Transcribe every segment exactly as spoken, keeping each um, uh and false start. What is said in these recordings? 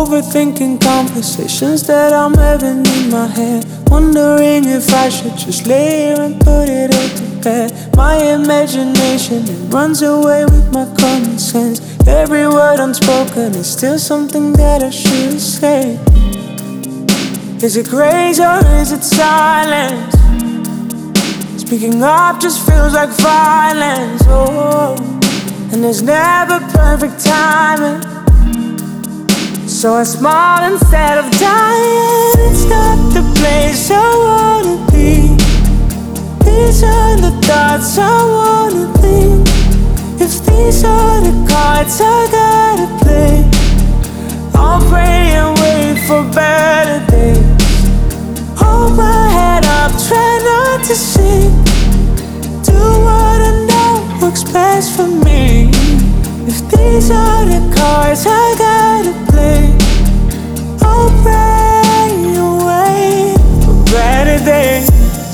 Overthinking conversations that I'm having in my head, wondering if I should just lay here and put it all to bed. My imagination, it runs away with my common sense. Every word unspoken is still something that I should say. Is it grace or is it silence? Speaking up just feels like violence. Oh, and there's never perfect timing, so I smile instead of dying. It's not the place I wanna be. These are the thoughts I wanna think. If these are the cards I gotta play, I'll pray and wait for better days. Hold my head up, try not to sink. Do what I know works best for me. If these are the cards I gotta play, I'll pray and wait for better days.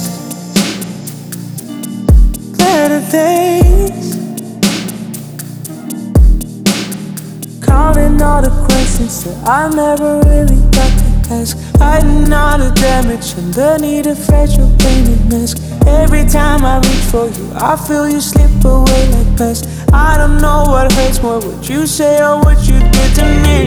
Better days. Counting all the questions that I never really got to ask, hiding all the damage underneath a fragile painted mask. Every time I reach for you, I feel you slip away like past. I don't know what hurts more, what you say or what you did to me.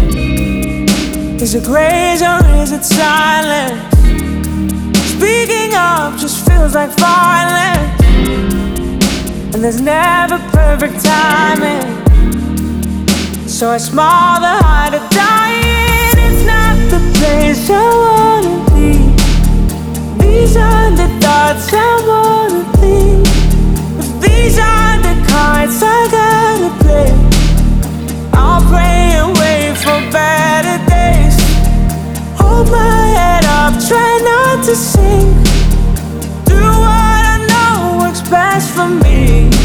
Is it grace or is it silence? Speaking up just feels like violence, and there's never perfect timing, so I smile the height of dying. It's not the place I wanna be. These are the thoughts I wanna think. If these are the cards I gotta play, I'll pray and wait for better days. Hold my head up, try not to sink. Do what I know works best for me.